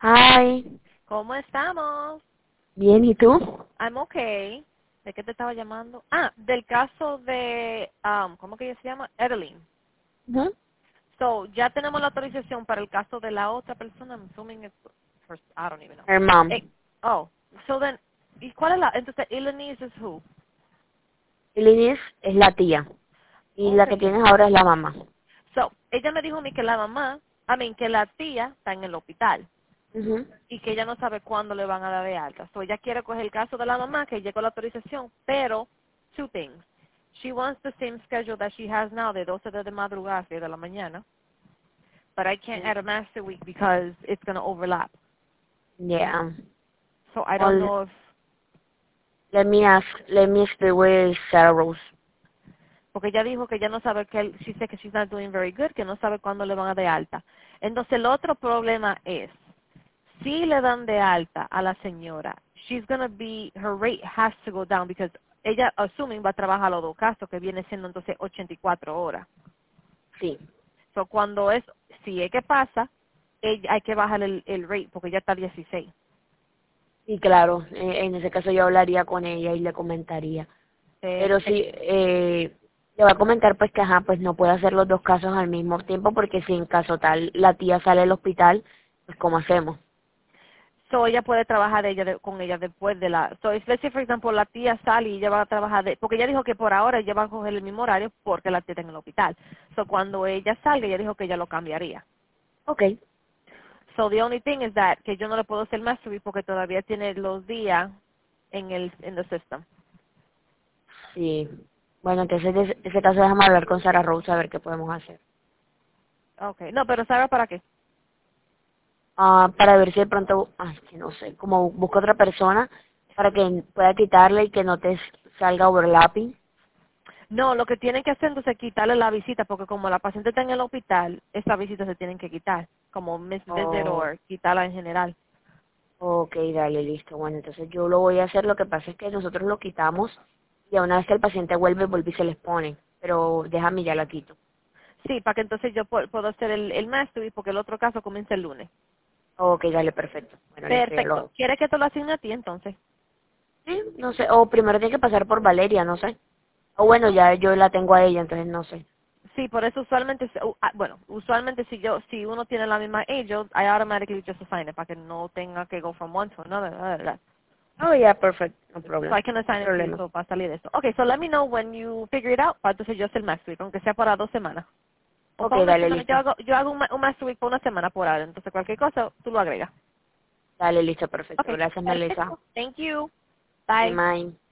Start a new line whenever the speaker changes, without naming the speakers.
Hi,
¿Cómo estamos?
bien, ¿y tú?
I'm okay. ¿De qué te estaba llamando? Del caso de, ¿cómo que ella se llama? Edeline.
Ujú.
So, ya tenemos la autorización para el caso de la otra persona. I'm assuming it's, I don't even know.
Her mom.
Eh, oh, so then, ¿y cuál es la? Entonces, Elenise is who?
Liz es la tía y la que
Okay.
tienes ahora es la mamá.
So, ella me dijo a mí que la mamá, que la tía está en el hospital
Ujú.
y que ella no sabe cuándo le van a dar de alta. So, ella quiere coger el caso de la mamá, que llegó la autorización, pero, two things. She wants the same schedule that she has now, de 12 de madrugada a 6 de la mañana, but I can't add a master week because it's going to overlap.
Yeah.
So, I don't
Well,
know if,
let me speak with Sarah Rose.
porque ella dijo que ella no sabe que, she said que she's not doing very good, que no sabe cuándo le van a dar de alta. Entonces, el otro problema es, si le dan de alta a la señora, she's gonna be, her rate has to go down because ella, assuming, va a trabajar los dos casos, que viene siendo entonces 84 horas.
Sí.
So, cuando es, si es que pasa, hay que bajar el rate porque ya está 16.
Y claro, en ese caso yo hablaría con ella y le comentaría. Pero sí,
Perfecto.
le voy a comentar pues que ajá, pues no puede hacer los dos casos al mismo tiempo porque si en caso tal la tía sale del hospital, pues ¿cómo hacemos?
So, ella puede trabajar con ella después de la, so, especially, for example, la tía sale y ella va a trabajar, porque ella dijo que por ahora ella va a coger el mismo horario porque la tía está en el hospital. So, cuando ella salga, ella dijo que ella lo cambiaría.
Ok,
So the only thing is that que yo no le puedo hacer mastery porque todavía tiene los días en the system.
sí. Bueno, entonces en ese caso déjame hablar con Sarah Rose a ver qué podemos hacer.
Okay. No, pero ¿sabe para qué?
Para ver si de pronto, ay, que no sé, como busca otra persona para que pueda quitarle y que no te salga overlapping.
No, lo que tienen que hacer entonces es quitarle la visita porque como la paciente está en el hospital, esa visita se tienen que quitar, como miss visit
Oh,
o quitarla en general.
ok, dale, listo. Bueno, entonces yo lo voy a hacer. Lo que pasa es que nosotros lo quitamos y a una vez que el paciente vuelve y se les pone. Pero déjame ya la quito.
Sí, para que entonces yo puedo hacer el mastery porque el otro caso comienza el lunes.
Ok, dale, perfecto. Bueno, listo, ya lo
Perfecto.
hago.
¿Quiere que te lo asigne a ti entonces?
Sí, no sé, o primero tiene que pasar por Valeria, no sé. O bueno, ya yo la tengo a ella, entonces no sé.
Sí, por eso usualmente, bueno, usualmente si uno tiene la misma age, I automatically just assign it para que no tenga que go from one to another.
Oh, yeah, perfect, no
So
problem.
I can
No
assign it to you
problema.
so para salir de esto. Okay, so let me know when you figure it out, para entonces yo hacer el master week, aunque sea para 2 semanas. O
Ok,
para una
dale,
semana,
listo.
yo hago un master week por una semana por ahora, entonces cualquier cosa tú lo agregas.
Dale, listo, perfecto.
Okay,
Gracias, Melissa.
perfecto. Thank you.
De
Bye.
mine.